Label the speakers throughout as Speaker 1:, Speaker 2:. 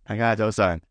Speaker 1: 大家早上，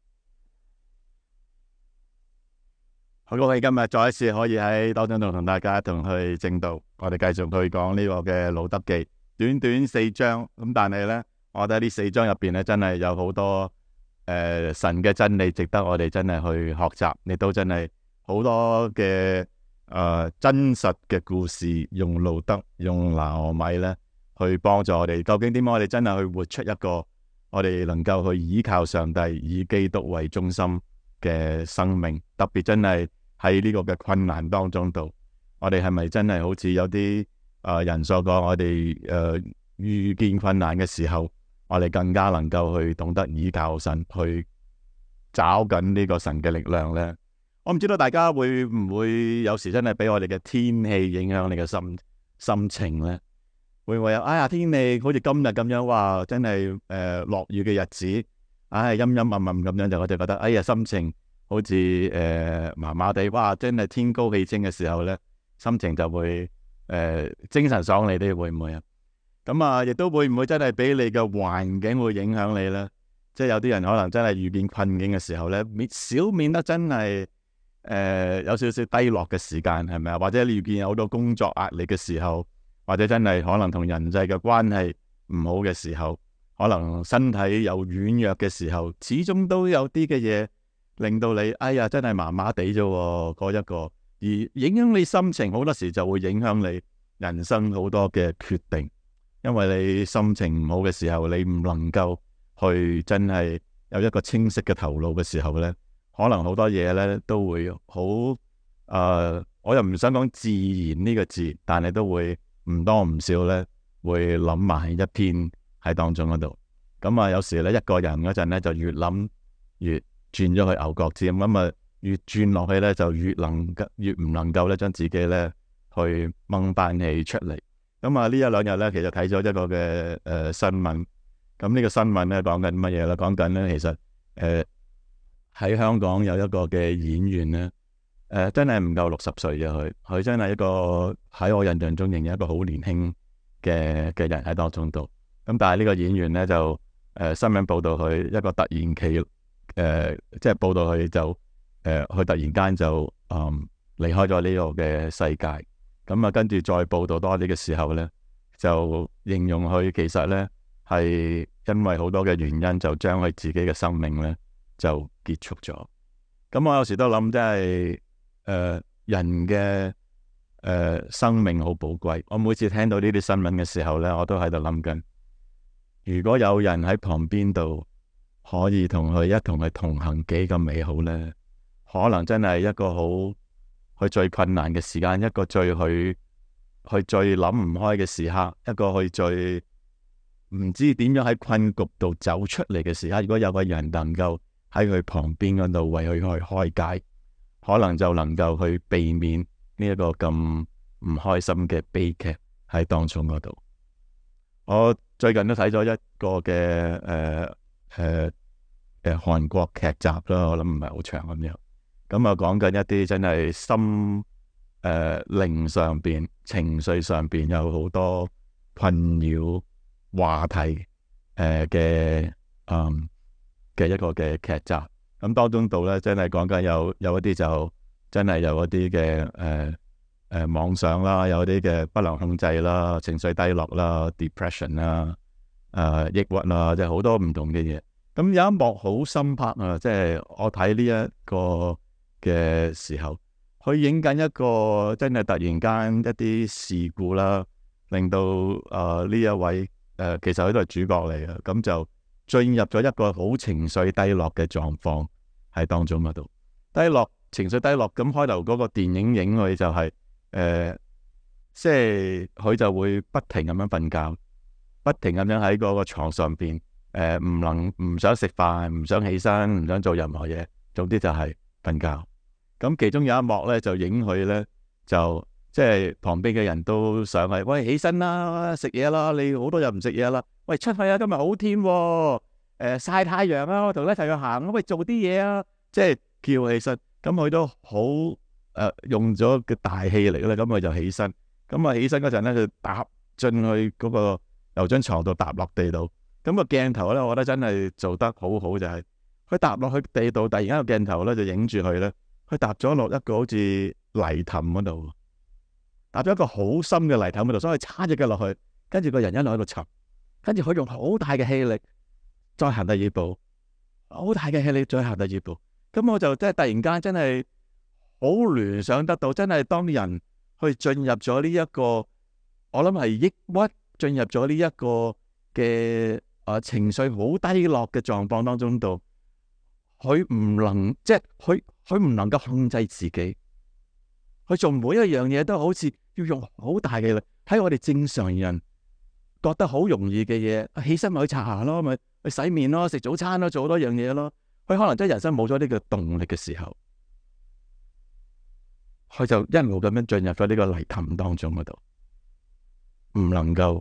Speaker 1: 好高興今日再一次可以喺當中同大家一同去證道。我哋繼續去講呢個嘅路德記，短短4章咁，但係呢，我覺得呢4章入邊呢，真係有好多神嘅真理，值得我哋真係去學習。亦都真係好多嘅真實嘅故事，用路德、用拿俄米呢去幫助我哋。究竟點解我哋真係去活出一個我哋能夠去依靠上帝，以基督為中心嘅生命？特別真係喺呢個嘅困難當中度，我哋係咪真係好似有啲人所講，我哋遇見困難嘅時候，我哋更加能夠去懂得倚靠神，去找緊呢個神嘅力量呢？我唔知道大家會唔會有時真係俾我哋嘅天氣影響你嘅心情呢？會唔會有天氣好似今日咁樣，哇真係落雨嘅日子，陰陰暗暗咁樣，就我哋覺得心情好似麻麻地。哇真係天高氣清嘅時候呢，心情就會精神爽利啲，會唔會啊？咁亦都會唔會真係俾你嘅環境會影響你呢？即係有啲人可能真係遇見困境嘅時候呢，少免得真係有少少低落嘅時間，係咪啊？或者你遇見有好多工作壓力嘅時候，或者真係可能同人際嘅關係唔好嘅時候，可能身體有軟弱嘅時候，始終都有啲嘅嘢令到你真係麻麻地啫嗰一個，而影響你心情，好多時就會影響你人生好多嘅決定。因為你心情唔好嘅時候，你唔能夠去真係有一個清晰嘅頭腦嘅時候呢，可能好多嘢呢都會好我又唔想講自然呢個字，但係都會唔多唔少呢會諗埋一篇喺當中嗰度。咁有時呢，一個人嗰陣呢就越諗越轉咗去牛角尖，咁越轉落去呢就越唔能夠呢將自己呢去掹翻起出嚟。咁呢一兩日呢，其實睇咗一個嘅新聞。咁呢個新聞呢講緊乜嘢呢？講緊呢，其實喺香港有一個嘅演員呢，真係唔夠60歲嘅佢真係一個喺我印象中仍然一個好年輕嘅人喺當中度。咁但係呢個演員呢，就新聞報道佢一個突然期即係報道佢就佢突然間就離開咗呢個嘅世界。咁跟住再報道多啲嘅時候呢，就形容佢其實呢係因為好多嘅原因，就將佢自己嘅生命呢就結束咗。咁我有時都諗，真係人嘅生命好寶貴。我每次聽到呢啲新聞嘅時候呢，我都喺度諗緊，如果有人喺旁邊度可以同佢一同去同行，幾咁美好呢？可能真係一個好佢最困難嘅時間，一個最諗唔開嘅時刻，一個佢最唔知點樣喺困局度走出嚟嘅時刻。如果有個人能夠喺佢旁邊嗰度為佢去開解，可能就能夠去避免呢一個咁唔開心嘅悲劇喺當中嗰度。我最近都睇咗一個嘅韓國劇集啦，我諗唔係好長咁樣。咁講緊一啲真係心靈上邊、情緒上邊有好多困擾話題嘅一個嘅劇集。咁當中度咧，真係講緊有一啲就真係有一啲嘅妄想啦，有啲嘅不能控制啦，情緒低落啦 ，depression 啦，抑鬱啦，即係好多唔同嘅嘢。咁有一幕好深刻啊！即係我睇呢一個嘅時候，佢影緊一個真係突然間一啲事故啦，令到呢一位其實佢都係主角嚟嘅，咁就進入咗一個好情緒低落嘅狀況喺當中嗰度。情緒低落，咁開頭嗰個電影影佢就係即係佢就會不停咁樣瞓覺，不停咁樣喺嗰個床上邊。唔想食飯，唔想起身，唔想做任何嘢，總之就係瞓覺。咁其中有一幕咧，就影佢咧，就即係旁邊嘅人都想係，喂，起身啦，食嘢啦，你好多日唔食嘢啦，喂，出去啊，今日好天喎，曬太陽啊，我同你一齊去行，喂，做啲嘢啊，即係叫起身。咁佢都好用咗個大氣力啦，咁佢就起身。咁起身嗰陣咧，佢踏進去嗰個由張床度踏落地度。咁個鏡頭咧，我覺得真係做得好好，就係佢踏落去地度，突然間個鏡頭咧就影住佢咧，佢踏咗落一個好似泥凼嗰度，踏咗一個好深嘅泥凼嗰度，所以叉隻腳落去，跟住個人一路喺度沉，跟住佢用好大嘅氣力再行第二步，好大嘅氣力再行第二步。咁我就即係突然間真係好聯想得到，真係當人去進入咗呢一個，我諗係抑鬱，進入咗呢一個嘅情緒好低落嘅狀況當中度，佢唔能即係佢唔能夠控制自己，佢做每一樣嘢都好似要用好大嘅力。喺我哋正常人覺得好容易嘅嘢，起身咪去刷牙咯，咪去洗面咯，食早餐咯，做好多樣嘢咯。佢可能真係人生冇咗呢個動力嘅時候，佢就一路咁樣進入咗呢個泥凼當中嗰度，唔能夠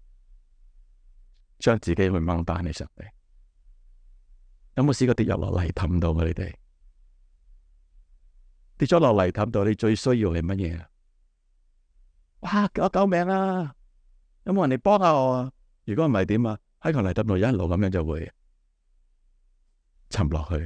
Speaker 1: 將自己去掹翻起上嚟。有冇試過跌入落泥凼度啊？你哋跌咗落泥凼度，你最需要係乜嘢啊？哇！救命啊！有冇人嚟幫下我啊？如果唔係點啊？喺個泥凼度一路咁樣就會沉落去。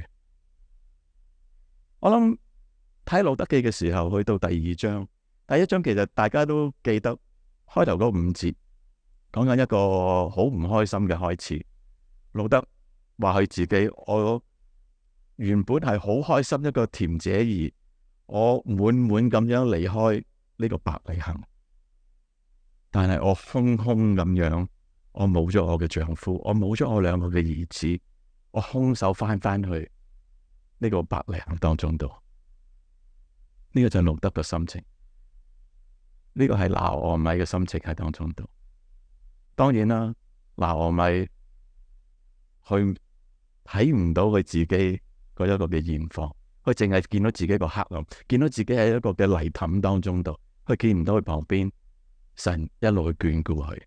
Speaker 1: 我諗睇路得記嘅時候，去到第二章，第一章其實大家都記得開頭嗰5節，講緊一個好唔開心嘅開始。路得話佢自己，我原本係好開心一個甜姐兒，我滿滿咁樣離開呢個伯利恆，但係我空空咁樣，我冇咗我嘅丈夫，我冇咗我2個嘅兒子，我空手翻去呢個伯利恆當中度。呢個就係路得嘅心情，呢個係拿俄米嘅心情喺當中度。當然啦，拿俄米佢睇唔到佢自己嗰一個嘅現況，佢淨係見到自己個黑暗，見到自己喺一個嘅泥凼當中度，佢見唔到佢旁邊神一路去眷顧佢。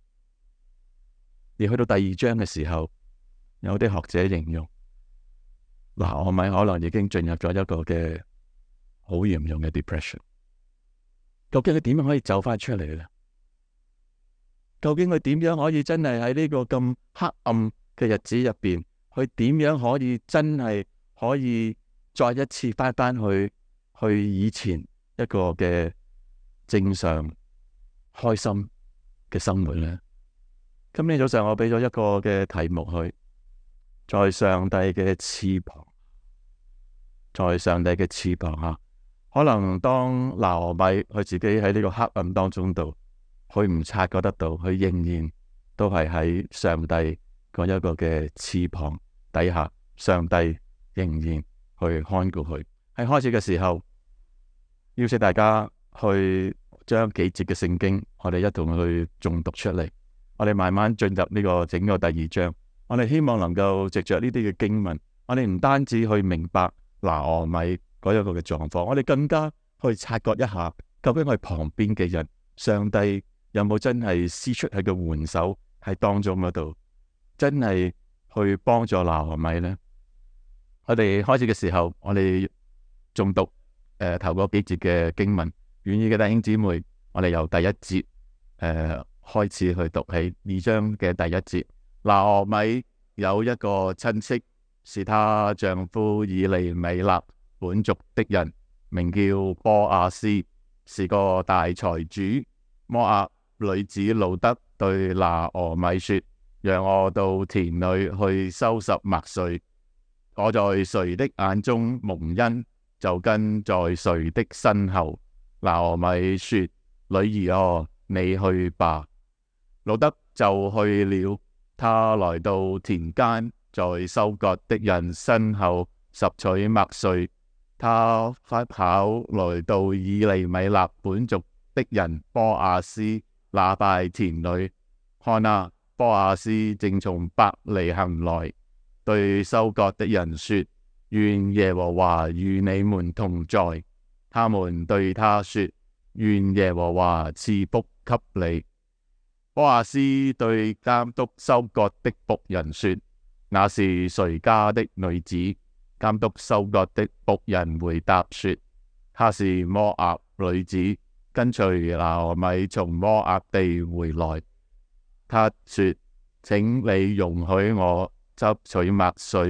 Speaker 1: 而去到第二章嘅時候，有啲學者形容拿俄米可能已經進入咗一個嘅好嚴重嘅 depression。 究竟佢點樣可以走翻出嚟咧？究竟佢點樣可以真係喺呢個咁黑暗嘅日子入邊，佢點樣可以真係可以再一次翻去以前一個嘅正常開心嘅生活咧？今天早上我俾咗一個嘅題目佢，在上帝嘅翅膀，在上帝嘅翅膀下。可能當拿俄米佢自己喺呢個黑暗當中度，佢唔察覺得到，佢仍然都係喺上帝嗰一個嘅翅膀底下，上帝仍然去看顧佢。喺開始嘅時候，邀請大家去將幾節嘅聖經，我哋一同去誦讀出嚟。我哋慢慢進入呢個整個第二章。我哋希望能夠藉着呢啲嘅經文，我哋唔單止去明白拿俄米嗰一個嘅狀況，我哋更加去察覺一下，究竟佢旁邊嘅人，上帝有冇真係施出佢嘅援手喺當中嗰度，真係去幫助拿俄米呢？我哋開始嘅時候，我哋誦讀頭嗰幾節嘅經文，願意嘅弟兄姊妹，我哋由第一節開始去讀起2章嘅第一節。拿俄米有一個親戚，是她丈夫以利米勒本族的人，名叫波阿斯，是個大財主。摩押女子路得對拿俄米說：讓我到田裏去收拾麥穗，我在誰的眼中蒙恩，就跟在誰的身後。拿俄米說：女兒哦，你去吧。路得就去了。他來到田間，在收割的人身後拾取麥穗。他快跑來到以利米勒本族的人波阿斯那塊田裏，看啊，波阿斯正從伯利恆來，對收割的人說：願耶和華與你們同在。他們對他說：願耶和華賜福給你。波阿斯對監督收割的僕人說：那是誰家的女子？監督收割的僕人回答說：她是摩押女子，跟隨拿俄米從摩押地回來。他說：請你容許我執取麥穗，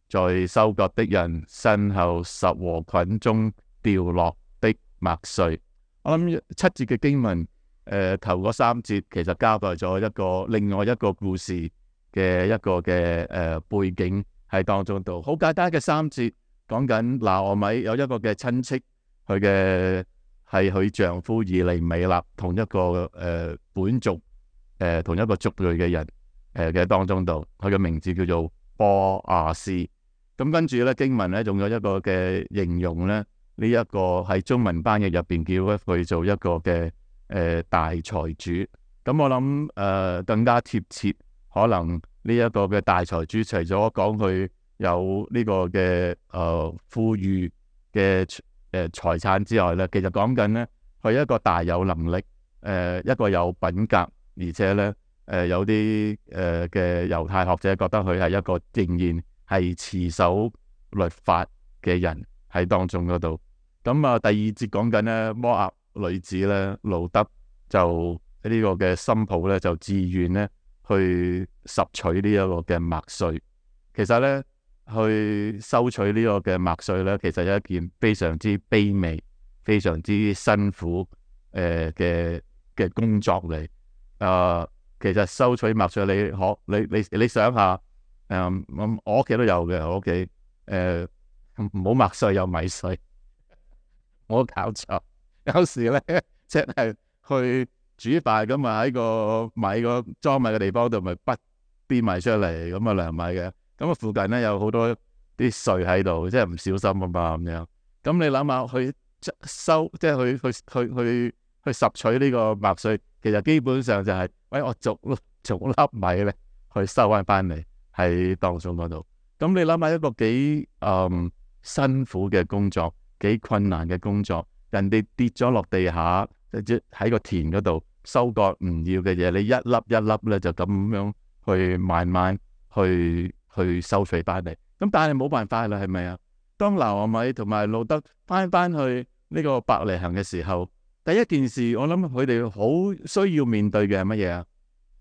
Speaker 1: 在收割的人身後拾禾捆中掉落的麥穗。我諗7節嘅經文，頭嗰3節其實交代咗另外一個故事嘅一個嘅背景喺當中度。好簡單嘅3節，講緊拿俄米有一個嘅親戚，佢嘅係佢丈夫以利米勒，同一個本族同一個族裔嘅人嘅當中度，佢嘅名字叫做波亞斯。咁跟住咧經文咧仲有一個嘅形容咧，呢一個喺中文翻譯入邊叫佢做一個嘅大財主。咁我諗更加貼切，可能呢一個嘅大財主除咗講佢有呢個嘅富裕嘅財產之外咧，其實講緊咧佢一個大有能力一個有品格，而且咧有啲嘅猶太學者覺得佢係一個仍然係持守律法嘅人喺當中嗰度。咁啊第2節講緊咧摩押女子咧路得就呢個嘅新抱咧就自願咧去拾取呢一個嘅麥穗。其實咧去收取呢個嘅麥穗咧，其實係一件非常之卑微、非常之辛苦嘅工作嚟。其實收取麥穗你想下，我屋企都有嘅，我屋企冇麥穗有米穗，我搞錯。有時咧即係去煮飯咁啊，喺個裝米嘅地方度咪滗啲米出嚟，咁啊涼米嘅。咁啊附近咧有好多啲穗喺度，即係唔小心啊嘛咁樣。咁你諗下去收，即係去拾取呢個麥穗，其實基本上就係我逐粒米咧去收翻嚟喺當中嗰度。咁你諗下一個幾辛苦嘅工作，幾困難嘅工作，人哋跌咗落地下，即喺個田嗰度收割唔要嘅嘢，你一粒一粒咧就咁樣去慢慢去收取翻嚟。咁但係冇辦法啦，係咪啊？當拿俄米同埋路得翻去呢個伯利恆嘅時候，第一件事我諗佢哋好需要面對嘅係乜嘢啊？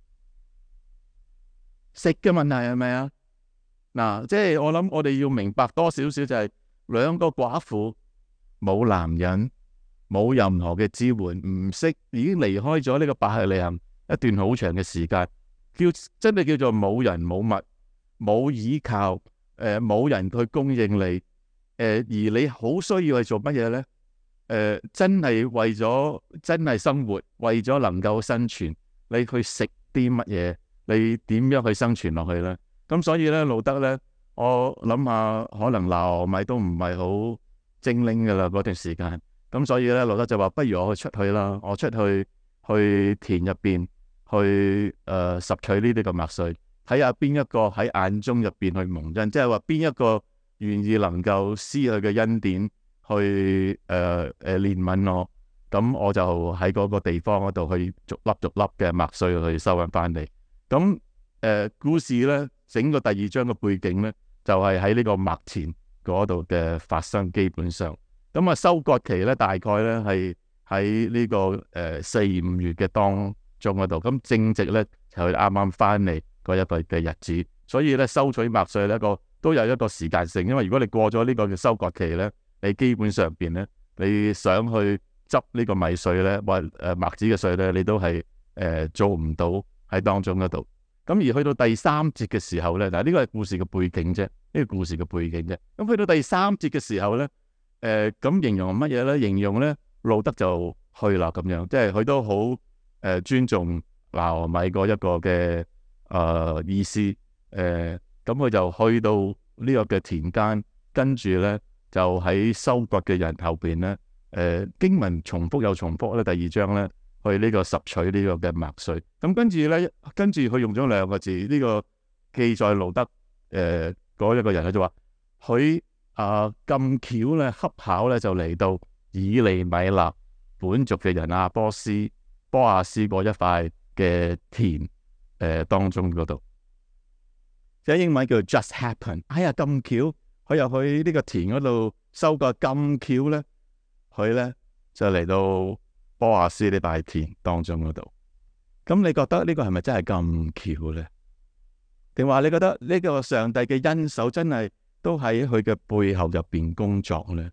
Speaker 1: 食嘅問題係咪啊？嗱，即係我諗我哋要明白多少少就係兩個寡婦冇男人，冇任何嘅支援，唔識，已經離開咗呢個伯利恆一段好長嘅時間，真係叫做冇人冇物，冇依靠，冇人去供應你，而你好需要去做乜嘢呢？真係為咗真係生活，為咗能夠生存，你去食啲乜嘢？你點樣去生存落去呢？咁所以咧，路得咧，我諗下可能拿俄米都唔係好精靈噶啦嗰段時間。咁所以咧，路得就話：不如我出去啦，我出去田入邊去拾取呢啲嘅麥穗，睇下邊一個喺眼中入邊去蒙恩，即係話邊一個願意能夠施佢嘅恩典去憐憫我，咁我就喺嗰個地方嗰度去逐粒嘅麥穗去收翻嚟。咁故事咧，整個第2章嘅背景咧，就係喺呢個麥田嗰度嘅發生。基本上，咁啊收割期咧，大概咧係喺呢個4、5月嘅當中嗰度。咁正值咧就係啱啱翻嚟嗰一個嘅日子，所以咧收取麥穗咧都有一個時間性。因為如果你過咗呢個嘅收割期咧，你基本上邊咧你想去執呢個米穗咧或麥子嘅穗咧，你都係做唔到喺當中嗰度。咁而去到第3節嘅時候咧，嗱呢個係故事嘅背景啫，呢個故事嘅背景啫。咁去到第3節嘅時候咧，咁形容乜嘢咧？形容咧路得就去啦咁樣，即係佢都好尊重拿俄米嗰一個嘅意思。咁佢就去到呢個嘅田間，跟住咧就喺收割嘅人後邊咧，經文重複又重複咧，第2章咧。去呢個拾取呢個嘅麥穗，咁跟住佢用咗2個字，呢個記載路得嗰一個人佢就話佢咁巧咧，恰巧咧就嚟到以利米勒本族嘅人波亞斯嗰一塊嘅田當中嗰度，即係英文叫做 just happen。哎呀咁巧，佢又去呢個田嗰度收割，咁巧咧，佢咧就嚟到波亞斯呢塊田當中嗰度。咁你覺得呢個係咪真係咁巧咧？定話你覺得呢個上帝嘅恩手真係都喺佢嘅背後入邊工作呢？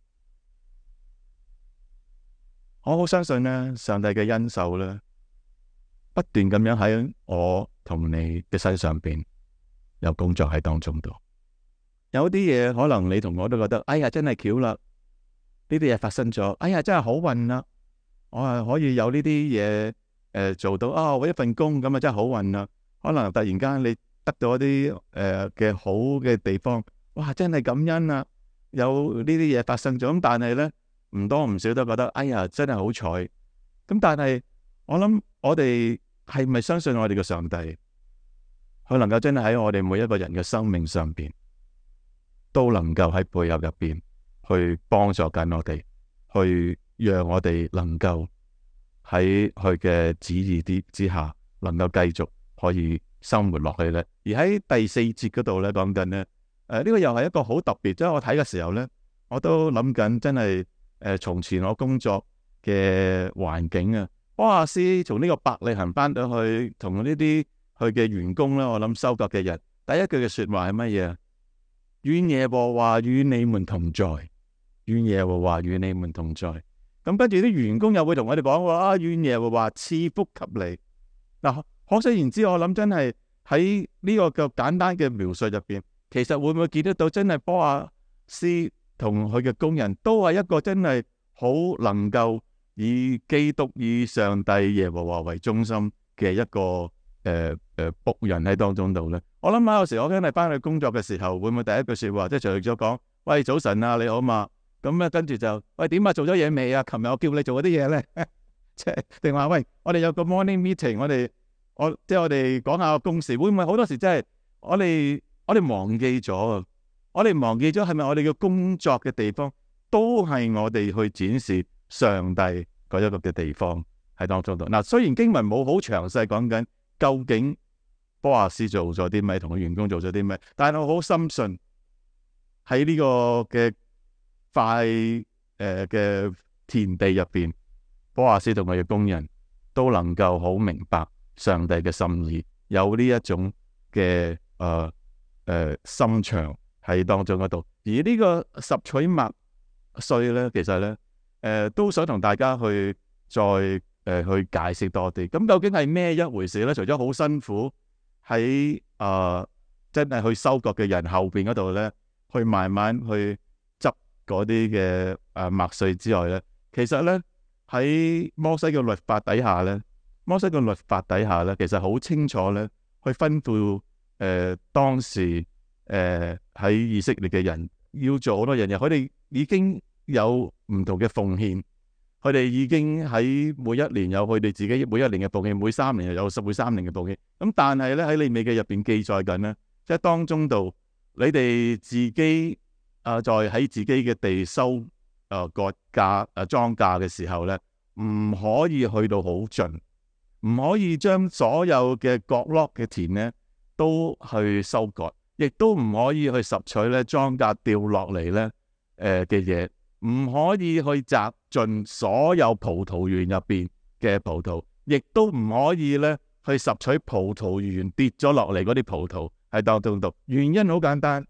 Speaker 1: 我好相信呢，上帝嘅恩手呢，不斷咁樣喺我同你嘅身上邊有工作喺當中度。有啲嘢可能你同我都覺得，哎呀真係巧啦，呢啲嘢發生咗，哎呀真係好運啦，我係可以有呢啲嘢做到啊，我一份工咁啊真係好運啦。可能突然間你得到一啲嘅好嘅地方，哇真係感恩啊，有呢啲嘢發生咗。咁但係呢，唔多唔少都覺得，哎呀真係好彩。咁但係我諗我哋係咪相信我哋嘅上帝，佢能夠真係喺我哋每一個人嘅生命上邊，都能夠喺背後入邊去幫助緊我哋，去讓我哋能夠喺佢嘅旨意之下，能夠繼續可以生活落去呢？而喺第4節嗰度呢，講緊呢，呢個又係一個好特別，即係我睇嘅時候呢，我都諗緊真係從前我工作嘅環境啊，波亞斯從呢個伯利恆翻到去同呢啲佢嘅員工呢，我諗收割嘅人，第一句嘅說話係乜嘢？願耶和華與你們同在，願耶和華與你們同在。咁跟住啲員工又會同我哋講話啊，願耶和華賜福給你。嗱，可想而知，我諗真係喺呢個嘅簡單嘅描述入邊，其實會唔會見得到真係波亞斯同佢嘅工人都係一個真係好能夠以基督以上帝耶和華為中心嘅一個僕人喺當中度呢？我諗下有時我真係翻去工作嘅時候，會唔會第一句說話即係除咗講喂早晨啊你好嘛？咁咧跟住就喂點啊做咗嘢未啊？琴日我叫你做嗰啲嘢咧，即係定話喂我哋有個 morning meeting，即係我哋講下個公事，會唔會好多時真係我哋忘記咗？我哋忘記咗係咪我哋嘅工作嘅地方都係我哋去展示上帝嗰一個嘅地方喺當中度？嗱，雖然經文冇好詳細講緊究竟波亞斯做咗啲咩，同個員工做咗啲咩，但係我好深信喺呢個嘅塊嘅田地入邊，波亞斯同佢嘅工人都能夠好明白上帝嘅心意，有呢一種嘅心腸喺當中嗰度。而呢個拾取麥穗咧，其實咧都想同大家去再去解釋多啲。咁究竟係咩一回事咧？除咗好辛苦喺真係去收割嘅人後邊嗰度咧，去慢慢去執嗰啲嘅麥穗之外咧，其實咧喺摩西嘅律法底下咧，其實好清楚咧，去吩咐當時喺以色列嘅人要做好多樣嘢。佢哋已經有唔同嘅奉獻，佢哋已經喺每一年有佢哋自己每一年嘅奉獻，每3年又有每3年嘅奉獻。咁但係咧喺利未記入邊記載緊咧，即係當中度你哋自己在喺自己嘅地收割價莊稼嘅時候咧，唔可以去到好盡，唔可以將所有嘅角落嘅田咧都去收割，亦都唔可以去拾取咧莊稼掉落嚟咧嘅嘢，唔可以去摘盡所有葡萄園入邊嘅葡萄，亦都唔可以咧去拾取葡萄園跌咗落嚟嗰啲葡萄喺當中度。原因好簡單，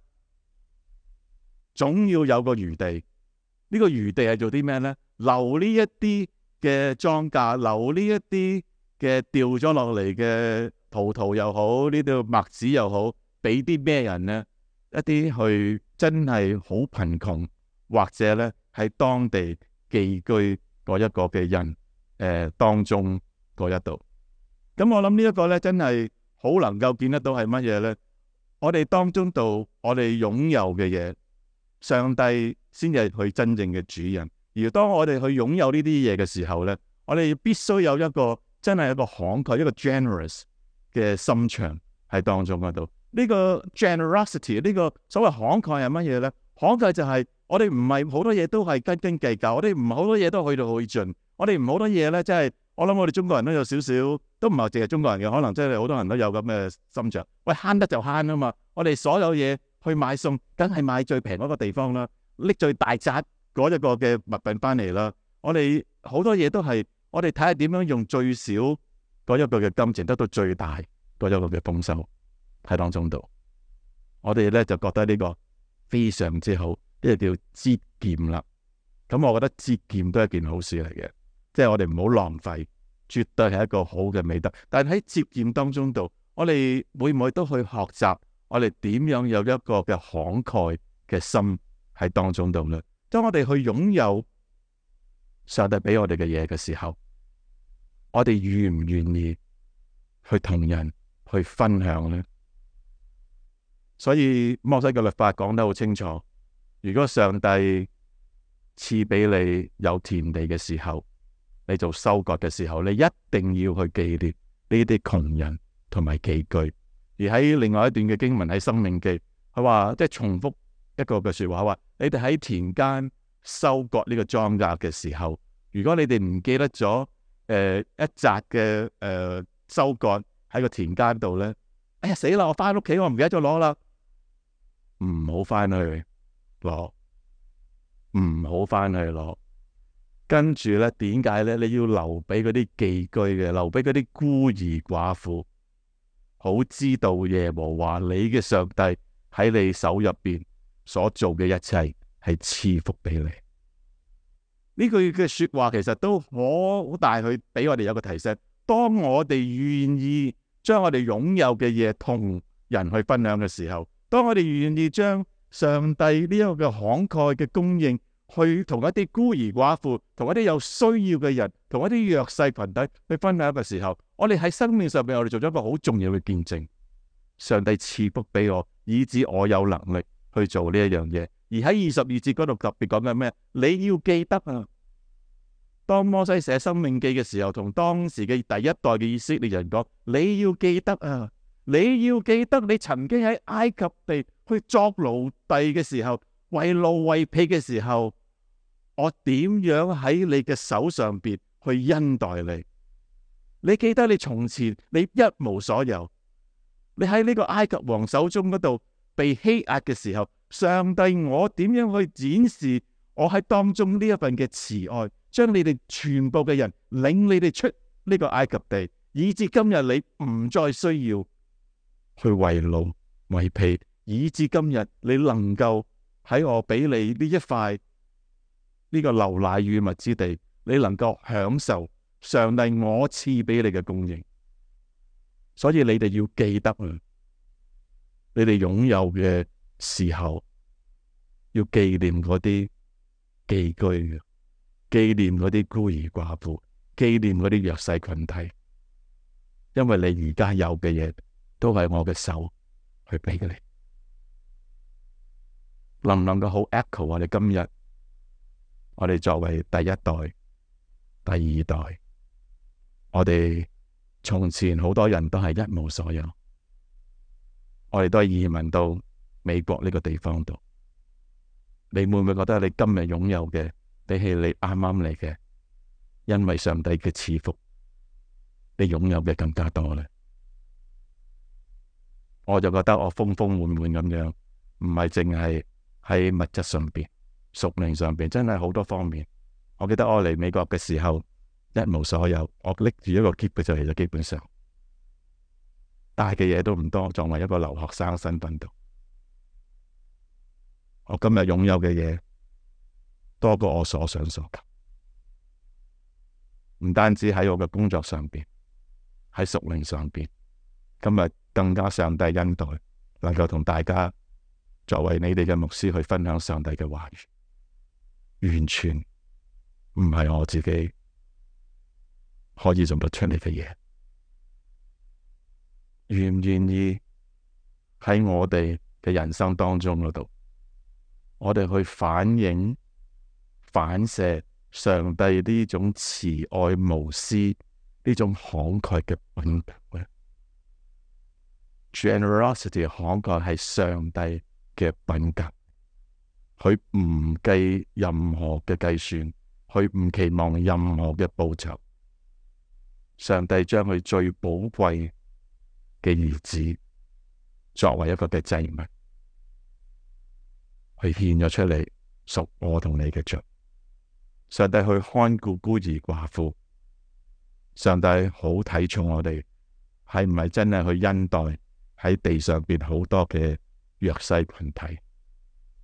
Speaker 1: 總要有個餘地。呢個餘地係做啲咩呢？留呢一啲嘅莊稼，留呢一啲嘅掉咗落嚟嘅葡萄又好，呢啲麥子又好，俾啲咩人呢？一啲去真係好貧窮，或者呢喺當地寄居嗰一個嘅人當中嗰一度。咁我諗呢一個呢，真係好能夠見得到係乜嘢呢？我哋當中度我哋擁有嘅嘢，上帝先係佢真正嘅主人。而當我哋去擁有呢啲嘢嘅時候呢，我哋必須有一個真係一個慷慨、一個 generous 嘅心腸喺當中嗰度。呢個 generosity， 呢個所謂慷慨係乜嘢呢？慷慨就係我哋唔係好多嘢都係斤斤計較，我哋唔係好多嘢都去到去盡，我哋唔好多嘢呢，即係我諗我哋中國人都有少少，都唔係淨係中國人嘅，可能即係好多人都有咁嘅心腸。喂，慳得就慳啊嘛！我哋所有嘢去買餸，梗係買最平嗰個地方啦，拎最大扎嗰一個嘅物品翻嚟啦。我哋好多嘢都係我哋睇下點樣用最少嗰一個嘅金錢得到最大嗰一個嘅豐收喺當中度。我哋咧就覺得呢個非常之好，呢個叫節儉啦。咁我覺得節儉都係一件好事嚟嘅，即係我哋唔好浪費，絕對係一個好嘅美德。但係喺節儉當中度，我哋會唔會都去學習我哋點樣有一個嘅慷慨嘅心喺當中度呢？當我哋去擁有上帝俾我哋嘅嘢嘅時候，我哋願唔願意去同人去分享呢？所以摩西嘅律法講得好清楚，如果上帝賜俾你有田地嘅時候，你做收割嘅時候，你一定要去紀念呢啲窮人同埋寄居。而喺另外一段嘅經文喺申命記，佢話即係重複一個嘅說話，話你哋喺田間收割呢個莊稼嘅時候，如果你哋唔記得咗一紮嘅收割喺個田間度咧，哎呀死啦！我翻屋企我唔記得咗攞啦，唔好翻去攞，唔好翻去攞。跟住咧，點解咧？你要留俾嗰啲寄居嘅，留俾嗰啲孤兒寡婦，好知道耶和華你嘅上帝喺你手入邊所做嘅一切係賜福俾你。呢句嘅說話其實都好大，去俾我哋有個提醒。當我哋願意將我哋擁有嘅嘢同人去分享嘅時候，當我哋願意將上帝呢一個嘅慷慨嘅供應去同一啲孤兒寡婦、同一啲有需要嘅人、同一啲弱勢群體去分享嘅時候，我哋喺生命上面我哋做咗一個好重要嘅見證。上帝賜福俾我，以致我有能力去做呢一樣嘢。而喺22節嗰度特別講緊咩？你要記得啊！當摩西寫申命記嘅時候，同當時嘅第一代嘅以色列人講：你要記得啊！你要記得你曾經喺埃及地去作奴隸嘅時候，為奴為婢嘅時候，我點樣喺你嘅手上邊去恩待你？你記得你從前你一無所有，你喺呢個埃及王手中嗰度被欺壓嘅時候，上帝我點樣去展示我喺當中呢一份嘅慈愛，將你哋全部嘅人領你哋出呢個埃及地，以至今日你唔再需要去為奴為婢，以至今日你能夠喺我俾你呢一塊呢個流奶與蜜之地，你能夠享受上帝我賜俾你嘅供應。所以你哋要記得啊，你哋擁有嘅時候要紀念嗰啲寄居嘅，紀念嗰啲孤兒寡婦，紀念嗰啲弱勢群體，因為你而家有嘅嘢都係我嘅手去俾你。能唔能夠好 echo 我哋今日我哋作為第一代、第二代，我哋從前好多人都係一無所有，我哋都係移民到美國呢個地方度。你會唔會覺得你今日擁有嘅比起你啱啱嚟嘅，因為上帝嘅賜福，你擁有嘅更加多呢？我就覺得我豐豐滿滿咁樣，唔係淨係喺物質上邊、屬靈上邊，真係好多方面。我記得我嚟美國嘅時候一無所有，我拎住一個篋嘅就其實基本上帶嘅嘢都唔多，作為一個留學生身份度。我今日擁有嘅嘢多過我所想所求，唔單止喺我嘅工作上邊，喺屬靈上邊，今日更加上帝恩待，能夠同大家作為你哋嘅牧師去分享上帝嘅話語，完全唔係我自己可以做得出嚟嘅嘢。願唔願意喺我哋嘅人生當中嗰度，我哋去反映、反射上帝呢種慈愛無私、呢種慷慨嘅品格咧？Generosity 慷慨係上帝嘅品格，佢唔計任何嘅計算，佢唔期望任何嘅報酬。上帝將佢最寶貴嘅兒子作為一個嘅祭物，去獻咗出嚟，贖我同你嘅罪。上帝去看顧孤兒寡婦，上帝好睇重我哋，係唔係真係去恩待喺地上邊好多嘅弱勢群體？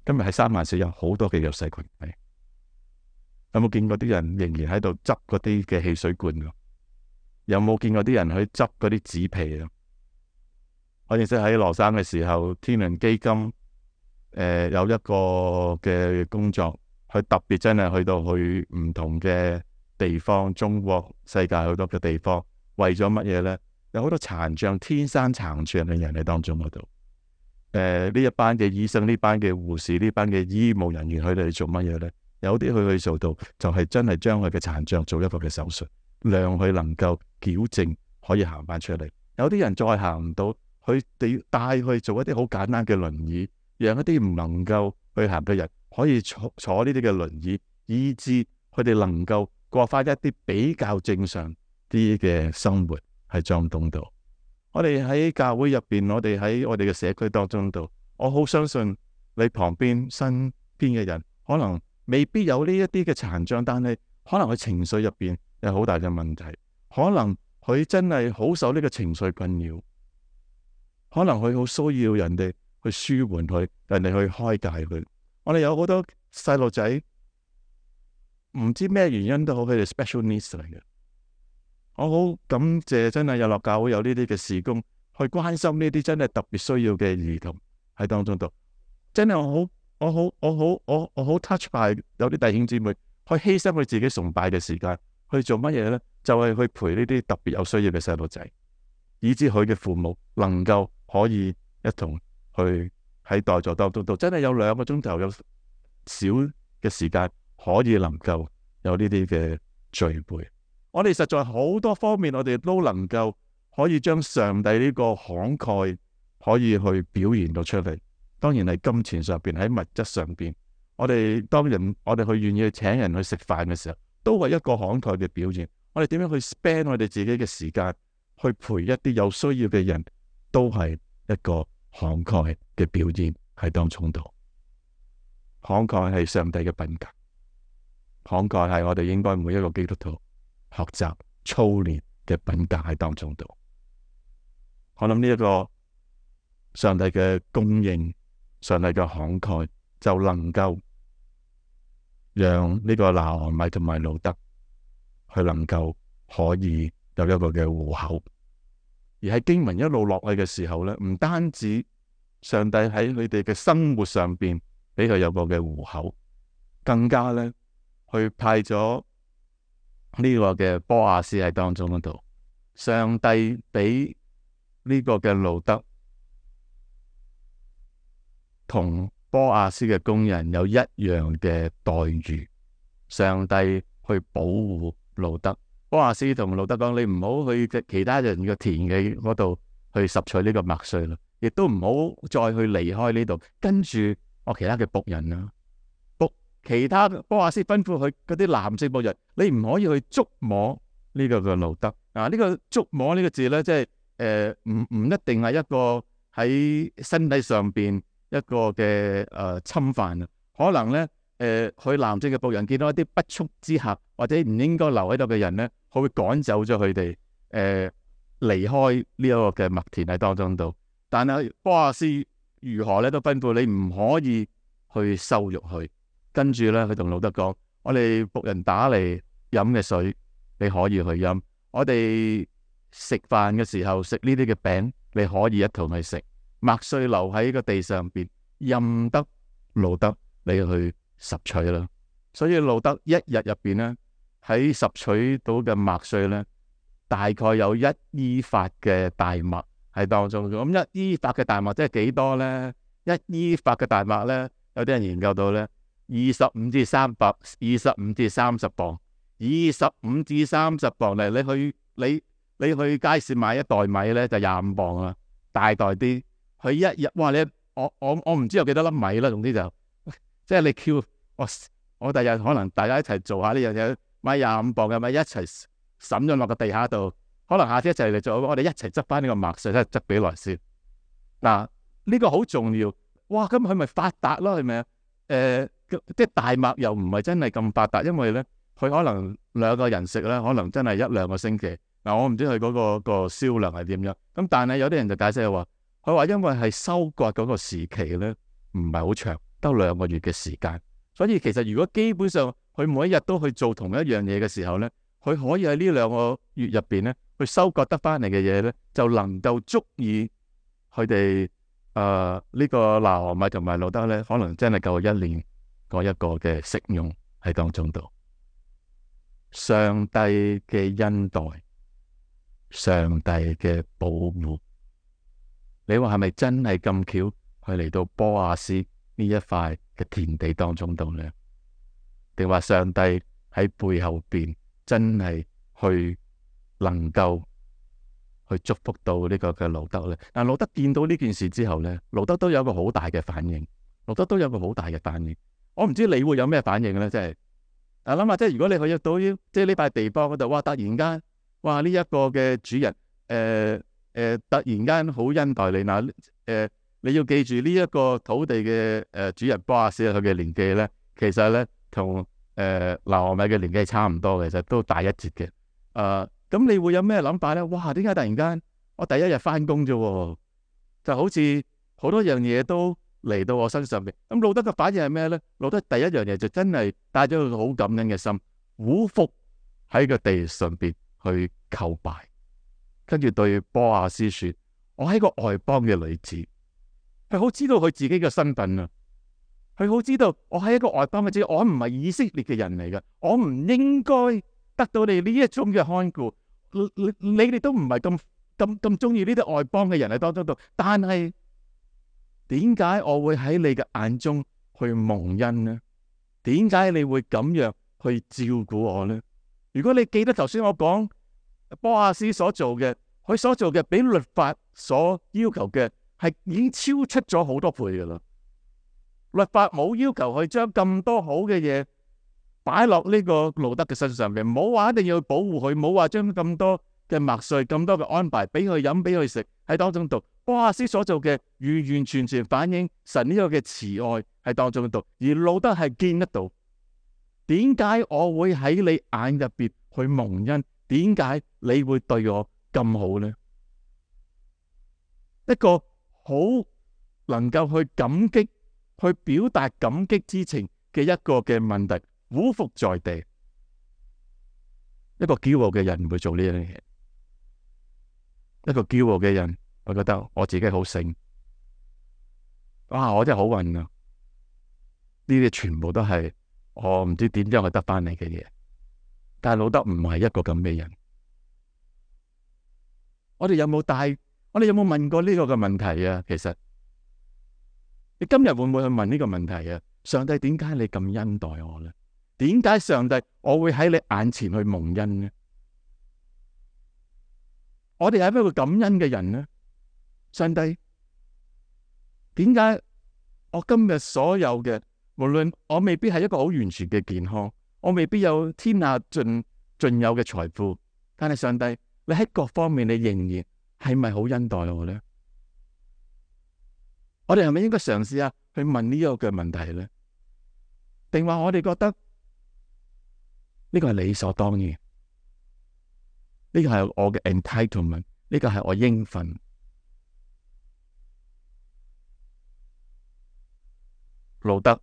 Speaker 1: 今日喺三藩市有好多嘅弱勢群體，有冇見過啲人仍然喺度執嗰啲嘅汽水罐㗎？有冇見過啲人去執嗰啲紙皮啊？我認識喺羅生嘅時候，天倫基金有一個嘅工作，佢特別真係去到去唔同嘅地方，中國世界好多嘅地方，為咗乜嘢呢？有好多殘障、天生殘障嘅人喺當中嗰度。呢一班嘅醫生、呢班嘅護士、呢班嘅醫務人員，佢哋做乜嘢呢？有啲佢去做到，就係真係將佢嘅殘障做一個嘅手術，讓佢能夠矯正，可以行翻出嚟。有啲人再行唔到，佢哋帶佢做一啲好簡單嘅輪椅，讓一啲唔能夠去行嘅人可以坐呢啲嘅輪椅，以致佢哋能夠過翻一啲比較正常啲嘅生活喺當中度。我哋喺教會入邊，我哋喺我哋嘅社區當中度，我好相信你旁邊身邊嘅人可能未必有呢一啲嘅殘障，但係可能佢情緒入邊有好大嘅問題，可能佢真係好受呢個情緒困擾，可能佢好需要人哋去舒緩佢，人哋去開解佢。我哋有好多細路仔，唔知咩原因都好，佢哋 special needs 嚟嘅。我好感謝真係有樂教會有呢啲嘅事工，去關心呢啲真係特別需要嘅兒童喺當中度。真係我好 touch by 有啲弟兄姊妹去犧牲佢自己崇拜嘅時間去做乜嘢呢？就係去陪呢啲特別有需要嘅細路仔，以致佢嘅父母能夠可以一同去喺代座當中度，真係有2個鐘頭有少嘅時間可以能夠有呢啲嘅聚會。我哋實在好多方面，我哋都能夠可以將上帝呢個慷慨可以去表現到出嚟。當然係金錢上邊，喺物質上邊，我哋去願意去請人去食飯嘅時候，都係一個慷慨嘅表現。我哋點樣去 spend 我哋自己嘅時間去陪一啲有需要嘅人，都係一個慷慨嘅表現喺當中度。慷慨係上帝嘅品格，慷慨係我哋應該每一個基督徒學習操練嘅品格喺當中度。我諗呢一個上帝嘅供應，上帝嘅慷慨，就能夠讓呢個拿俄米同埋路得佢能夠可以有一個嘅戶口。而喺經文一路落去嘅時候咧，唔單止上帝喺佢哋嘅生活上邊俾佢有個嘅戶口，更加咧去派咗呢個嘅波亞斯喺當中嗰度。上帝俾呢個嘅路得同波亞斯嘅工人有一樣嘅待遇，上帝去保護路得。波亞斯同路得講：你唔好去其他人嘅田嘅嗰度去拾取呢個麥穗啦，亦都唔好再去離開呢度，跟住我其他嘅僕人啦。其他波亞斯吩咐佢嗰啲男性僕人，你唔可以去觸摸呢個嘅路得。呢個觸摸呢個字咧，即係唔一定係一個喺身體上邊一個嘅侵犯啊。可能咧佢男性嘅僕人見到一啲不速之客或者唔應該留喺度嘅人咧，佢會趕走咗佢哋離開呢一個嘅麥田喺當中度。但係波亞斯如何咧都吩咐你唔可以去羞辱佢。跟住咧，佢同路得講：我哋僕人打嚟飲嘅水，你可以去飲；我哋食飯嘅時候食呢啲嘅餅，你可以一同去食。麥穗留喺個地上邊，任得路得你去拾取啦。所以路得一日入邊咧，喺拾取到嘅麥穗咧，大概有1伊法嘅大麥喺當中。咁1伊法嘅大麥即係幾多咧？1伊法嘅大麥咧，有啲人研究到咧。25至30磅，25至30磅，25至30磅嚟，你去街市買一袋米咧就25磅啦，大袋啲。佢一日哇，我唔知有幾多粒米啦，總之就即係你叫我第日可能大家一齊做下呢樣嘢，買25磅嘅米一齊揼咗落個地下度，可能下次一齊嚟做，我哋一齊執翻呢個麥穗，真係執俾來先。嗱，呢個好重要。哇，咁佢咪發達咯，係咪啊？即係大麥又唔係真係咁發達，因為咧佢可能2個人食咧，可能真係1-2個星期。我唔知佢嗰個銷量係點樣。咁但係有啲人就解釋話，佢話因為係收割嗰個時期咧唔係好長， 得2個月嘅時間。所以其實如果基本上佢每一日都去做同一樣嘢嘅時候咧，佢可以喺呢2個月入邊咧，去收割得翻嚟嘅嘢咧，就能夠足以佢哋呢個拿俄米同埋路得咧，可能真係夠1年嗰一個嘅食用喺當中度。上帝嘅恩待，上帝嘅保護，你話係咪真係咁巧去嚟到波亞斯呢一塊嘅田地當中度呢？定話上帝喺背後邊真係去能夠去祝福到呢個嘅路得呢？但路得見到呢件事之後呢，路得都有一個好大嘅反應，路得都有個好大嘅反應。我唔知你會有咩反應呢？即係諗下，即係如果你去到即係呢塊地方嗰度，哇！突然間，哇！呢一個嘅主人，突然間好恩待你嗱，你要記住呢一個土地嘅主人波亞斯佢嘅年紀咧，其實咧同拿俄米嘅年紀係差唔多嘅，其實都大一截嘅。咁你會有咩諗法咧？哇！點解突然間我第一日翻工啫，就好似好多樣嘢都嚟到我身上邊。咁路得嘅反應係咩咧？路得第一樣嘢就真係帶咗個好感恩嘅心，俯伏喺個地上邊去叩拜，跟住對波亞斯說：我係個外邦嘅女子。佢好知道佢自己嘅身份啊！佢好知道我係一個外邦嘅子，我唔係以色列嘅人嚟嘅，我唔應該得到你呢一種嘅看顧。你哋都唔係咁中意呢啲外邦嘅人喺當中度，但係點解我會喺你嘅眼中去蒙恩呢？點解你會咁樣去照顧我呢？如果你記得頭先我講波亞斯所做嘅，佢所做嘅比律法所要求嘅係已經超出咗好多倍噶啦。律法冇要求佢將咁多好嘅嘢擺落呢個路得嘅身上面，冇話一定要去保護佢，冇話將咁多嘅麥穗、咁多嘅安排俾佢飲、俾佢食喺當中度。波亞斯所做嘅完完全全反映神呢個嘅慈愛喺當中度，而路得係見得到。點解我會喺你眼入邊去蒙恩？點解你會對我咁好呢？一個好能夠去感激、去表達感激之情嘅一個嘅問題，俯伏在地。一個驕傲嘅人唔會做呢樣嘢。一個驕傲嘅人，我覺得我自己好醒。哇！我真係好運啊！呢啲全部都係我唔知點樣去得翻嚟嘅嘢。但係路得唔係一個咁嘅人。我哋有冇問過呢個嘅問題啊？其實你今日會唔會去問呢個問題啊？上帝點解你咁恩待我呢？點解上帝我會喺你眼前去蒙恩呢？我哋係一個感恩嘅人呢？上帝點解我今日所有嘅，無論我未必係一個好完全嘅健康，我未必有天下盡有嘅財富，但係上帝你喺各方面你仍然係咪好恩待我呢？我哋係咪應該嘗試下去問呢個嘅問題呢？定話我哋覺得呢個係理所當然，呢個係我嘅 entitlement， 呢個係我應份。路得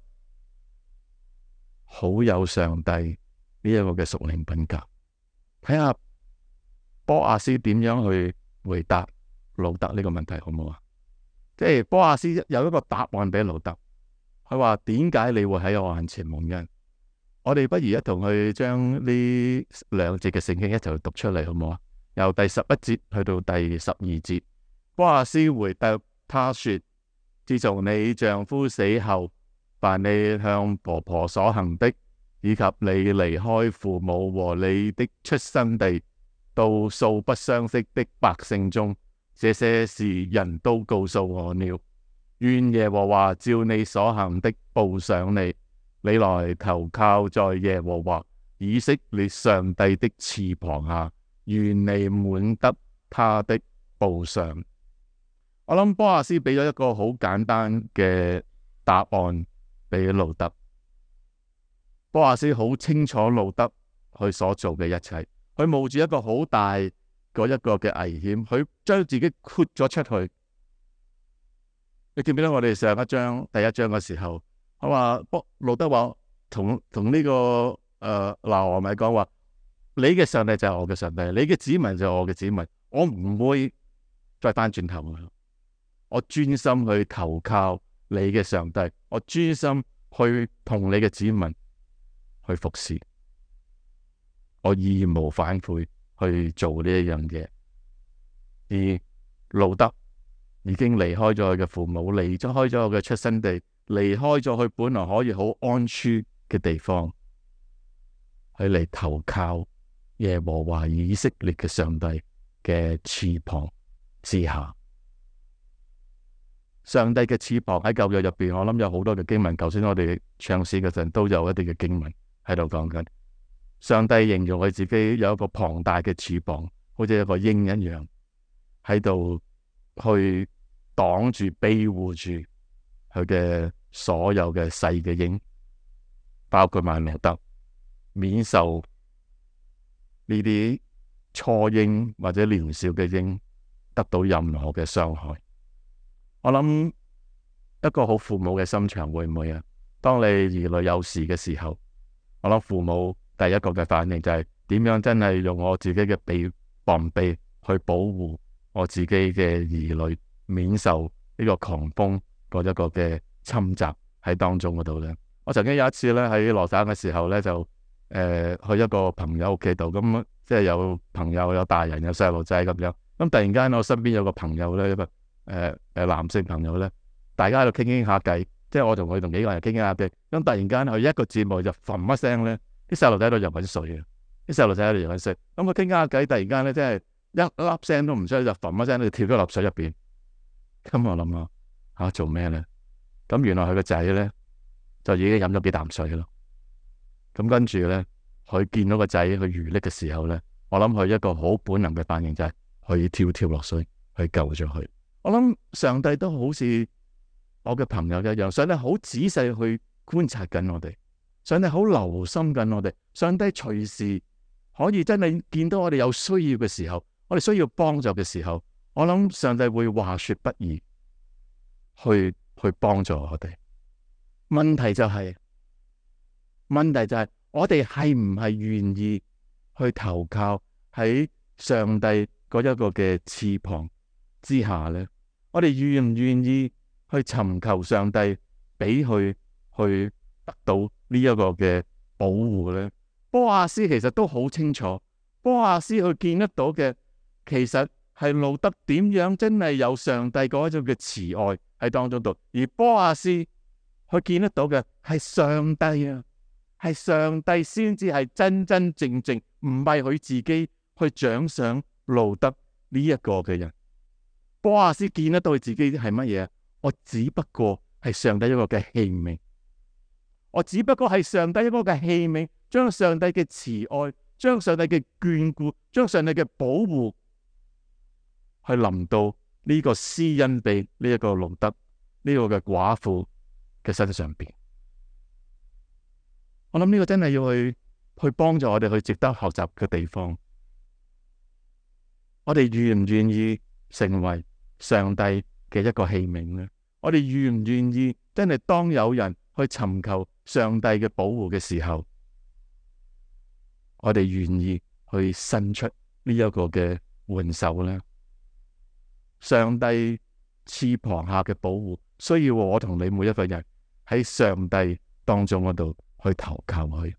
Speaker 1: 好有上帝呢一個嘅屬靈品格。睇下波亞斯點樣去回答路得呢個問題，好唔好啊？即係波亞斯有一個答案俾路得，佢話點解你會喺我眼前蒙恩？我哋不如一同去將呢2節嘅聖經一齊讀出嚟，好唔好啊？由第11節去到第12節，波亞斯回答他說：自從你丈夫死後，凡你向婆婆所行的，以及你離開父母和你的出生地，到素不相識的百姓中，這些事人都告訴我了。願耶和華照你所行的報賞你。你來投靠在耶和華以色列上帝的翅膀下，願你滿得他的報賞。我諗波亞斯俾咗一個好簡單嘅答案俾路得。波亞斯好清楚路得佢所做嘅一切，佢冒住一個好大嗰一個嘅危險，佢將自己豁咗出去。你記唔記得我哋上一章第1章嘅時候， 我話路得話同呢個拿俄米講話，你嘅上帝就係我嘅上帝，你嘅子民就係我嘅子民，我唔會再翻轉頭，我專心去投靠你嘅上帝，我專心去同你嘅子民去服侍，我義無反悔去做呢一樣嘢。而路得已經離開咗佢嘅父母，離開咗佢嘅出生地，離開咗佢本來可以好安舒嘅地方，去嚟投靠耶和華以色列嘅上帝嘅翅膀之下。上帝嘅翅膀喺舊約入邊，我諗有好多嘅經文。頭先我哋唱詩嗰陣都有一啲嘅經文喺度講緊，上帝形容佢自己有一個龐大嘅翅膀，好似一個鷹一樣，喺度去擋住、庇護住佢嘅所有嘅細嘅鷹，包括埋路得，免受呢啲初鷹或者年少嘅鷹得到任何嘅傷害。我諗一個好父母嘅心腸會唔會啊？當你兒女有事嘅時候，我諗父母第一個嘅反應就係點樣真係用我自己嘅膀臂去保護我自己嘅兒女，免受呢個狂風嗰一個嘅侵襲喺當中嗰度咧。我曾經有一次咧喺羅省嘅時候咧，就去一個朋友屋企度，咁即係有朋友有大人有細路仔咁樣，咁突然間我身邊有個朋友咧，一個男性朋友咧，大家喺度傾下偈，即係我同佢同幾個人傾下偈，咁突然間佢一個節目就嘭一聲咧，啲細路仔喺度游緊水啊，啲細路仔喺度游緊水，咁佢傾下偈，突然間咧即係一粒聲都唔出，就嘭一聲就跳咗落水入邊。咁我諗下做咩咧？咁原來佢個仔咧就已經飲咗幾啖水咯。咁跟住咧，佢見到個仔去遇溺嘅時候咧，我諗佢一個好本能嘅反應就係去跳落水去救咗佢。我諗上帝都好似我嘅朋友一樣，上帝好仔細去觀察緊我哋，上帝好留心緊我哋，上帝隨時可以真係見到我哋有需要嘅時候，我哋需要幫助嘅時候，我諗上帝會話說不已去幫助我哋。問題就係我哋係唔係願意去投靠喺上帝嗰一個嘅翅膀之下呢？我哋願唔願意去尋求上帝俾佢去得到呢一個嘅保護呢？波亞斯其實都好清楚，波亞斯佢見得到嘅其實係路得點樣真係有上帝嗰種嘅慈愛喺當中度，而波亞斯佢見得到嘅係上帝啊，係上帝先至係真真正正，唔係佢自己去獎賞路得呢一個嘅人。波亞斯見得到佢自己係乜嘢？我只不過係上帝一個嘅器皿，我只不過係上帝一個嘅器皿，將上帝嘅慈愛，將上帝嘅眷顧，將上帝嘅保護去臨到呢個施恩俾呢一個路得呢個嘅寡婦嘅身上邊。我諗呢個真係要去幫助我哋去值得學習嘅地方。我哋願唔願意成為上帝嘅一個器皿呢？我哋願唔願意真係當有人去尋求上帝嘅保護嘅時候，我哋願意去伸出呢一個嘅援手呢？上帝翅膀下嘅保護，需要我同你每一個人喺上帝當中嗰度去投靠佢。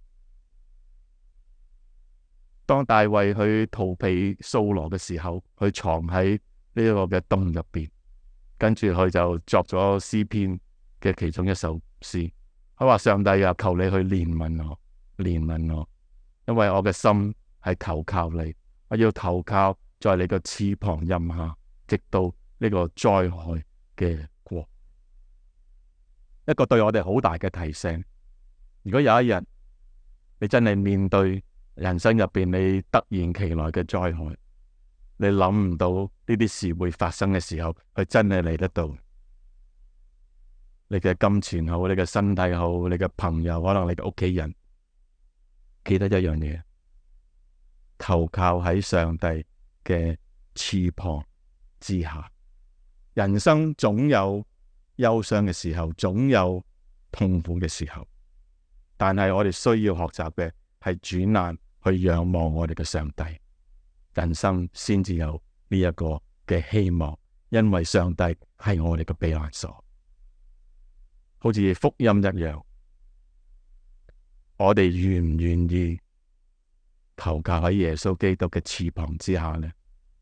Speaker 1: 當大衛去逃避掃羅嘅時候，佢藏喺呢一個嘅洞入邊，跟住佢就作咗詩篇嘅其中一首詩。佢話：上帝啊，求你去憐憫我，憐憫我，因為我嘅心係投靠你，我要投靠在你嘅翅膀蔭下，直到呢個災害嘅過。一個對我哋好大嘅提醒。如果有一日你真係面對人生入邊你突然其來嘅災害，你諗唔到呢啲事會發生嘅時候，佢真係嚟得到。你嘅金錢好，你嘅身體好，你嘅朋友，可能你嘅屋企人，記得一樣嘢，投靠喺上帝嘅翅膀之下。人生總有憂傷嘅時候，總有痛苦嘅時候。但係我哋需要學習嘅係轉難去仰望我哋嘅上帝，人生先至有呢一個嘅希望，因為上帝係我哋嘅避難所。好似福音一樣，我哋願唔願意投靠喺耶穌基督嘅翅膀之下呢？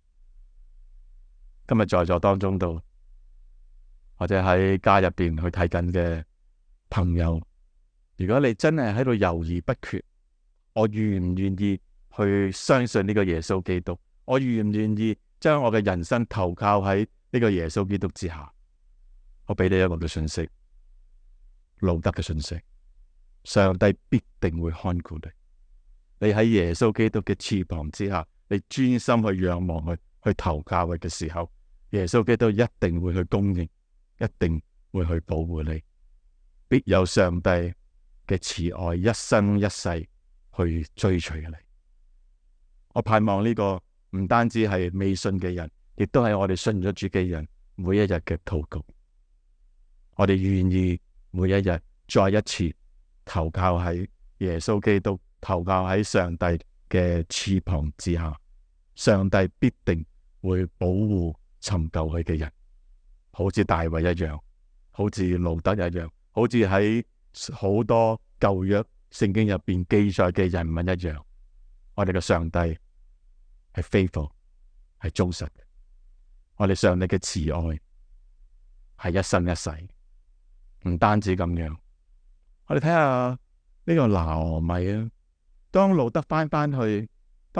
Speaker 1: 今日在座當中度，或者喺家入邊去睇緊嘅朋友，如果你真係喺度猶豫不決，我願唔願意去相信呢個耶穌基督？我願唔願意將我嘅人生投靠喺呢個耶穌基督之下？我俾你一個嘅信息，路得嘅信息，上帝必定會看顧你。你喺耶穌基督嘅翅膀之下，你專心去仰望佢，去投靠佢嘅時候，耶穌基督一定會去供應，一定會去保護你，必有上帝嘅慈愛一生一世去追隨你。我盼望呢個唔單止係未信嘅人，亦都係我哋信咗主嘅人每一日嘅禱告。我哋願意每一日再一次投靠喺耶穌基督，投靠喺上帝嘅翅膀之下，上帝必定會保護尋救佢嘅人，好似大衛一樣，好似路得一樣，好似喺好多舊約聖經入邊記載嘅人物一樣。我哋嘅上帝係 faithful， 係忠實嘅。我哋上帝嘅慈愛係一生一世。唔單止咁樣，我哋睇下呢個拿俄米啊。當路得翻翻去，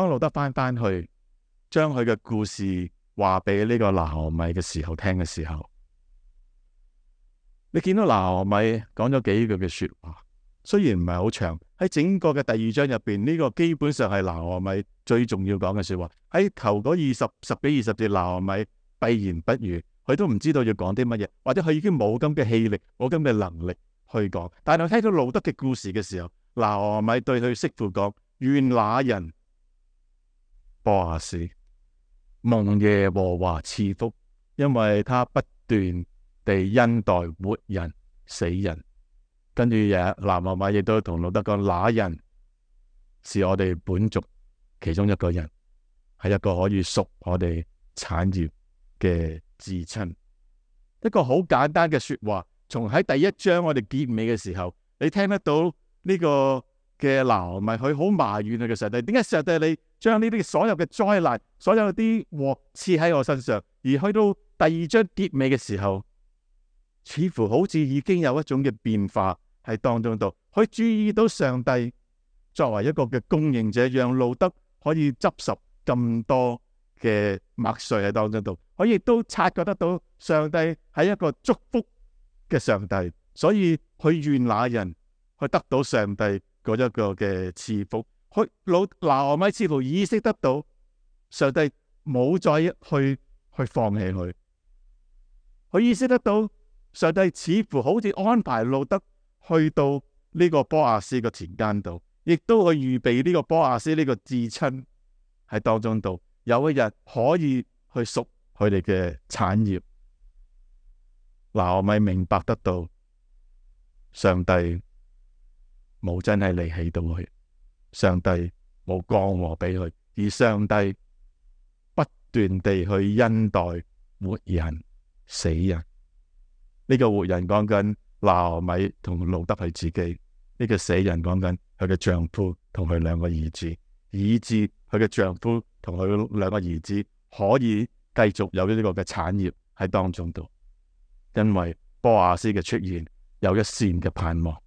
Speaker 1: 將佢嘅故事話俾呢個拿俄米嘅時候聽嘅時候，你見到拿俄米講咗幾句嘅說話，雖然唔係好長，喺整個嘅第二章入邊，呢個基本上係拿俄米最重要講嘅說話。喺頭嗰十幾二十節，拿俄米閉言不語，佢都唔知道要講啲乜嘢，或者佢已經冇咁嘅氣力，冇咁嘅能力去講。但係聽到路得嘅故事嘅時候，拿俄米對佢媳婦講：願那人波亞斯蒙耶和華賜福，因為他不斷地恩待活人死人。跟住拿俄米亦都同路得講：那人是我哋本族其中一個人，係一個可以贖我哋產業嘅至親。一個好簡單嘅說話，從喺第一章我哋結尾嘅時候，你聽得到呢個嘅拿俄米，佢好埋怨佢嘅上帝，點解上帝你將呢啲所有嘅災難、所有啲禍賜喺我身上，而去到第二章結尾嘅時候，似乎好似已經有一種嘅變化喺當中度，佢注意到上帝作為一個嘅供應者，讓路得可以執拾咁多嘅麥穗喺當中度，佢亦都察覺得到上帝係一個祝福嘅上帝，所以佢願那人去得到上帝嗰一個嘅賜福。拿俄米似乎意識得到上帝冇再去放棄佢，佢意識得到上帝似乎好似安排路得去到呢個波亞斯嘅田間度，亦都去預備呢個波亞斯呢個至親喺當中度，有一日可以去贖佢哋嘅產業。拿俄米明白得到上帝冇真係離棄到佢，上帝冇降禍俾佢，而上帝不斷地去恩待活人死人。呢個活人講緊拿俄米同路得佢自己，呢個死人講緊佢嘅丈夫同佢兩個兒子，以致佢嘅丈夫同佢兩個兒子可以繼續有呢個嘅產業喺當中度。因為波亞斯嘅出現，有一線嘅盼望。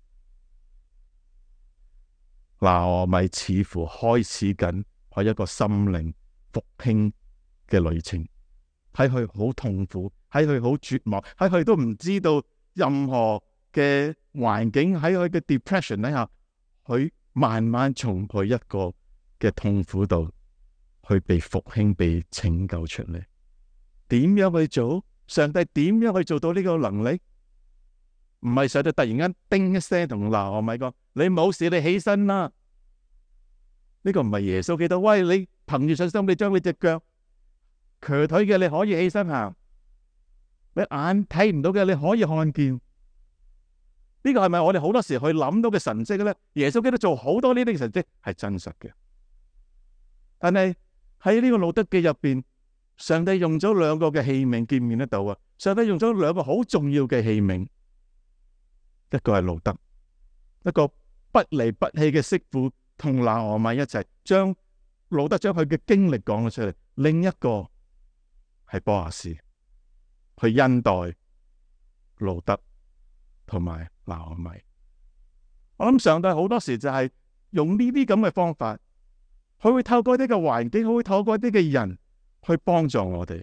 Speaker 1: 拿俄米似乎開始緊佢一個心靈復興嘅旅程，喺佢好痛苦，喺佢好絕望，喺佢都唔知道任何嘅環境，喺佢嘅 depression 底下，佢慢慢從佢一個嘅痛苦度去被復興、被拯救出嚟。點樣去做？上帝點樣去做到呢個能力？唔係上帝突然間叮一聲同拿俄米講：你冇事，你起身啦。呢個唔係耶穌基督，喂，你憑住信心，你將你隻腳瘸腿嘅，你可以起身行；你眼睇唔到嘅，你可以看見。 呢個係咪我哋好多時去諗到嘅神蹟咧？耶穌基督做好多呢啲神蹟係真實嘅，但係喺呢個路得記入邊，上帝用咗兩個嘅器皿見面得到啊！上帝用咗兩個好重要嘅器皿，一個係路得，一個不離不棄嘅媳婦同拿俄米一齊將路得將佢嘅經歷講咗出嚟，另一個係波阿斯去恩待路得同埋拿俄米。我諗上帝好多時就係用呢啲咁嘅方法，佢會透過呢個環境，佢會透過呢個人去幫助我哋。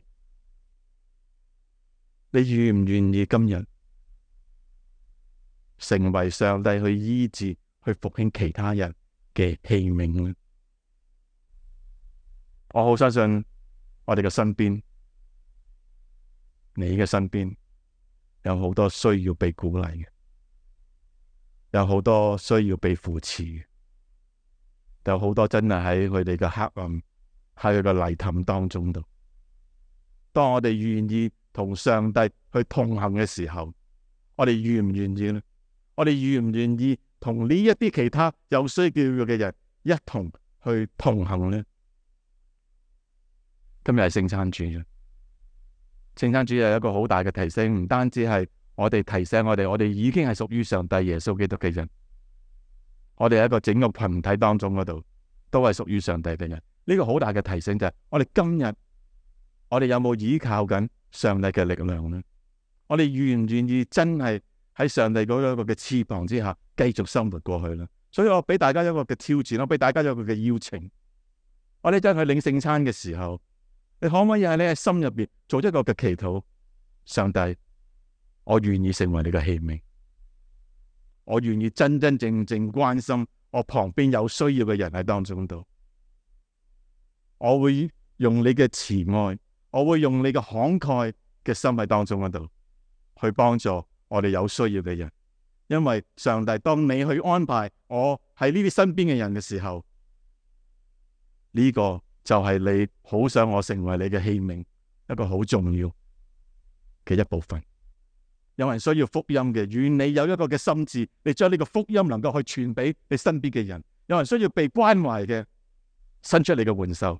Speaker 1: 你願唔願意今日成為上帝去醫治、去復興其他人嘅器皿呢？我好相信我哋嘅身邊，你嘅身邊有好多需要被鼓勵嘅，有好多需要被扶持嘅，有好多真係喺佢哋嘅黑暗、喺佢嘅泥潭當中度。當我哋願意同上帝去同行嘅時候，我哋願唔願意呢？我哋願唔願意同呢一啲其他有需要嘅人一同去同行呢？今日係聖餐主日，聖餐主日有一個好大嘅提醒，唔單止係我哋提醒我哋已經係屬於上帝耶穌基督嘅人，我哋喺一個整個群體當中嗰度都係屬於上帝嘅人。呢個好大嘅提醒就係我哋今日我哋有冇依靠緊上帝嘅力量呢？我哋願唔願意真係喺上帝嗰一個嘅翅膀之下繼續生活過去呢？所以我俾大家一個嘅挑戰，我俾大家一個嘅邀請，我哋真係去領聖餐嘅時候，你可唔可以喺你喺心入邊做一個嘅祈禱？上帝，我願意成為你嘅器皿，我願意真真正正關心我旁邊有需要嘅人喺當中度，我會用你嘅慈愛，我會用你嘅慷慨嘅心喺當中嗰度去幫助我哋有需要嘅人。因為上帝，當你去安排我喺呢啲身邊嘅人嘅時候，呢個就係你好想我成為你嘅器皿，一個好重要嘅一部分。有人需要福音嘅，願你有一個嘅心志，你將呢個福音能夠去傳俾你身邊嘅人。有人需要被關懷嘅，伸出你嘅援手。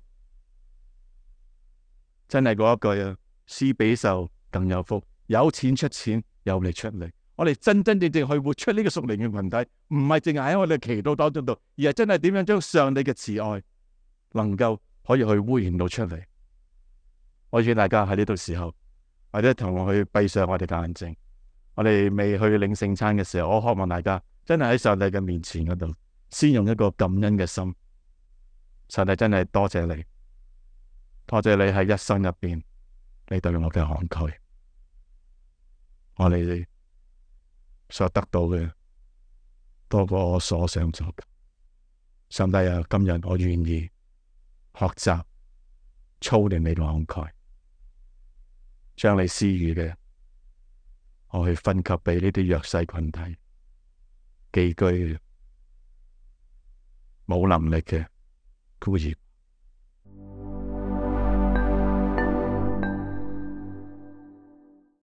Speaker 1: 真係嗰一句啊，施比受更有福，有錢出錢，有力出力。我哋真真正正去活出呢個屬靈嘅群體，唔係淨係喺我哋祈禱當中度，而係真係點樣將上帝嘅慈愛能夠可以去污染到出嚟。我勸大家喺呢度時候，或者同我去閉上我哋嘅眼睛，我哋未去領聖餐嘅時候，我渴望大家真係喺上帝嘅面前嗰度，先用一個感恩嘅心。上帝真係多謝你，多謝你喺一生入邊你對我嘅慷慨，我哋所得到嘅多過我所想做嘅。上帝啊，今日我願意學習操練你嘅慷慨，將你施予嘅我去分給俾呢啲弱勢群體、寄居嘅、冇能力嘅孤兒。